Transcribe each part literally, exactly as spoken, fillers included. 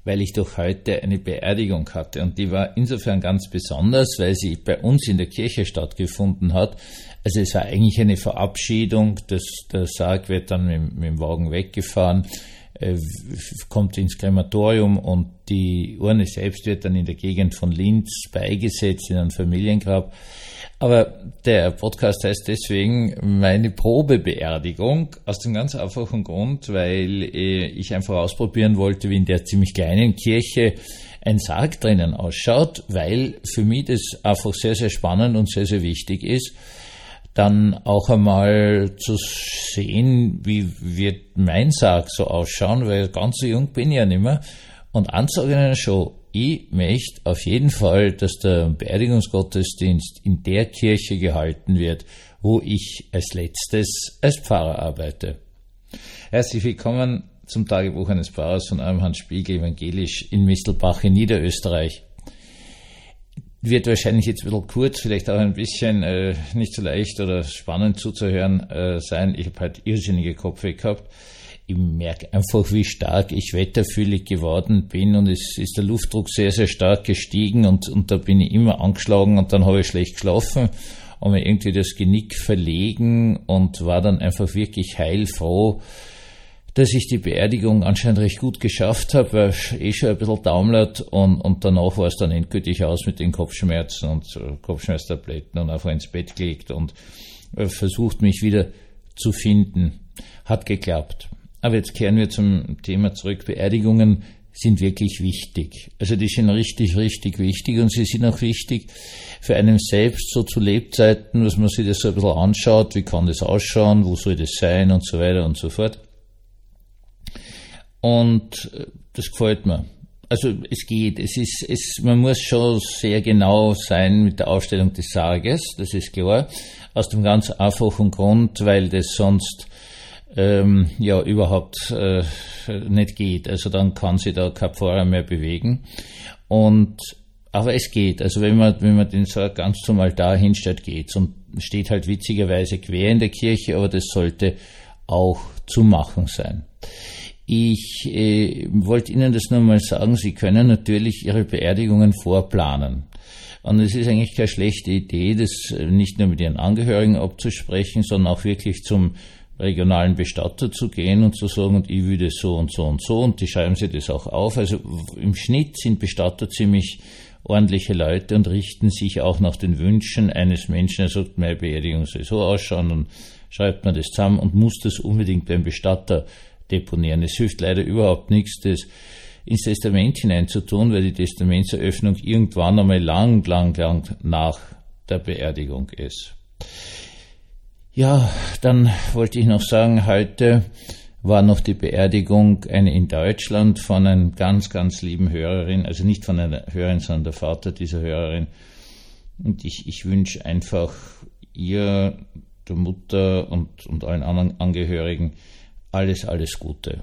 weil ich doch heute eine Beerdigung hatte. Und die war insofern ganz besonders, weil sie bei uns in der Kirche stattgefunden hat. Also es war eigentlich eine Verabschiedung. Das, der Sarg wird dann mit, mit dem Wagen weggefahren, äh, kommt ins Krematorium und die Urne selbst wird dann in der Gegend von Linz beigesetzt in einem Familiengrab. Aber der Podcast heißt deswegen meine Probebeerdigung, aus dem ganz einfachen Grund, weil ich einfach ausprobieren wollte, wie in der ziemlich kleinen Kirche ein Sarg drinnen ausschaut, weil für mich das einfach sehr, sehr spannend und sehr, sehr wichtig ist, dann auch einmal zu sehen, wie wird mein Sarg so ausschauen, weil ganz so jung bin ich ja nicht mehr. Und anzusagen schon, ich möchte auf jeden Fall, dass der Beerdigungsgottesdienst in der Kirche gehalten wird, wo ich als letztes als Pfarrer arbeite. Herzlich willkommen zum Tagebuch eines Pfarrers von eurem Hans Spiegel, evangelisch in Mistelbach in Niederösterreich. Wird wahrscheinlich jetzt ein bisschen kurz, vielleicht auch ein bisschen äh, nicht so leicht oder spannend zuzuhören äh, sein. Ich habe halt irrsinnige Kopfweh gehabt. Ich merke einfach, wie stark ich wetterfühlig geworden bin und es ist der Luftdruck sehr, sehr stark gestiegen und, und da bin ich immer angeschlagen und dann habe ich schlecht geschlafen und mir irgendwie das Genick verlegen und war dann einfach wirklich heilfroh, dass ich die Beerdigung anscheinend recht gut geschafft habe, weil eh schon ein bisschen taumelt und, und danach war es dann endgültig aus mit den Kopfschmerzen und äh, Kopfschmerztabletten und einfach ins Bett gelegt und äh, versucht mich wieder zu finden. Hat geklappt. Aber jetzt kehren wir zum Thema zurück. Beerdigungen sind wirklich wichtig. Also die sind richtig, richtig wichtig und sie sind auch wichtig für einen selbst so zu Lebzeiten, dass man sich das so ein bisschen anschaut, wie kann das ausschauen, wo soll das sein und so weiter und so fort. Und das gefällt mir. Also es geht, es ist, es, man muss schon sehr genau sein mit der Aufstellung des Sarges, das ist klar, aus dem ganz einfachen Grund, weil das sonst ähm, ja überhaupt äh, nicht geht. Also dann kann sich da kein Pfarrer mehr bewegen. Und aber es geht. Also wenn man wenn man den Sarg ganz zum Altar hinstellt, geht's und steht halt witzigerweise quer in der Kirche, aber das sollte auch zu machen sein. Ich äh, wollte Ihnen das nur mal sagen, Sie können natürlich Ihre Beerdigungen vorplanen. Und es ist eigentlich keine schlechte Idee, das nicht nur mit Ihren Angehörigen abzusprechen, sondern auch wirklich zum regionalen Bestatter zu gehen und zu sagen, und ich würde so und so und so, und die schreiben Sie das auch auf. Also im Schnitt sind Bestatter ziemlich ordentliche Leute und richten sich auch nach den Wünschen eines Menschen. Er sagt, meine Beerdigung soll so ausschauen, und schreibt man das zusammen und muss das unbedingt beim Bestatter deponieren. Es hilft leider überhaupt nichts, das ins Testament hineinzutun, weil die Testamentseröffnung irgendwann einmal lang, lang, lang nach der Beerdigung ist. Ja, dann wollte ich noch sagen, heute war noch die Beerdigung eine in Deutschland von einer ganz, ganz lieben Hörerin, also nicht von einer Hörerin, sondern der Vater dieser Hörerin. Und ich, ich wünsche einfach ihr, der Mutter und, und allen anderen Angehörigen alles, alles Gute.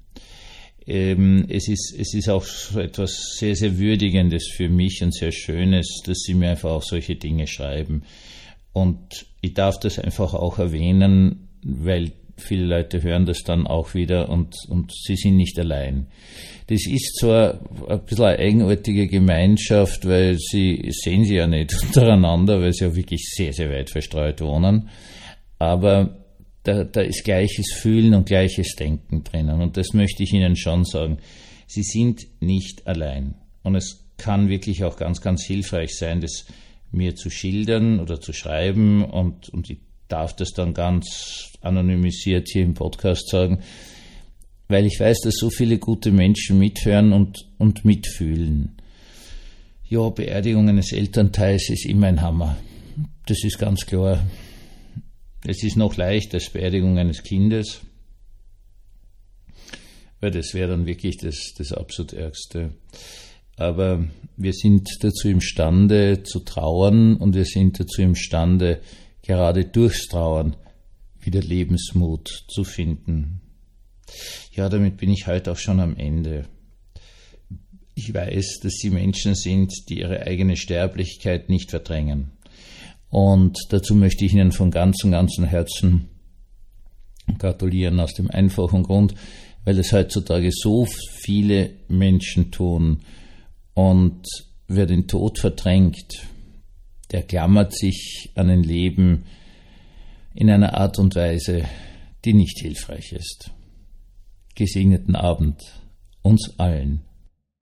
Ähm, es ist, es ist auch so etwas sehr, sehr Würdigendes für mich und sehr Schönes, dass Sie mir einfach auch solche Dinge schreiben. Und ich darf das einfach auch erwähnen, weil viele Leute hören das dann auch wieder und, und sie sind nicht allein. Das ist zwar ein bisschen eine eigenartige Gemeinschaft, weil sie sehen sie ja nicht untereinander, weil sie ja wirklich sehr, sehr weit verstreut wohnen, aber da, da ist gleiches Fühlen und gleiches Denken drinnen und das möchte ich Ihnen schon sagen. Sie sind nicht allein und es kann wirklich auch ganz, ganz hilfreich sein, das mir zu schildern oder zu schreiben und, und ich darf das dann ganz anonymisiert hier im Podcast sagen, weil ich weiß, dass so viele gute Menschen mithören und, und mitfühlen. Ja, Beerdigung eines Elternteils ist immer ein Hammer. Das ist ganz klar. Es ist noch leicht als Beerdigung eines Kindes, weil das wäre dann wirklich das, das absolut Ärgste. Aber wir sind dazu imstande zu trauern und wir sind dazu imstande, gerade durchs Trauern wieder Lebensmut zu finden. Ja, damit bin ich heute auch schon am Ende. Ich weiß, dass Sie Menschen sind, die ihre eigene Sterblichkeit nicht verdrängen. Und dazu möchte ich Ihnen von ganzem, ganzem Herzen gratulieren, aus dem einfachen Grund, weil es heutzutage so viele Menschen tun. Und wer den Tod verdrängt, der klammert sich an ein Leben in einer Art und Weise, die nicht hilfreich ist. Gesegneten Abend uns allen.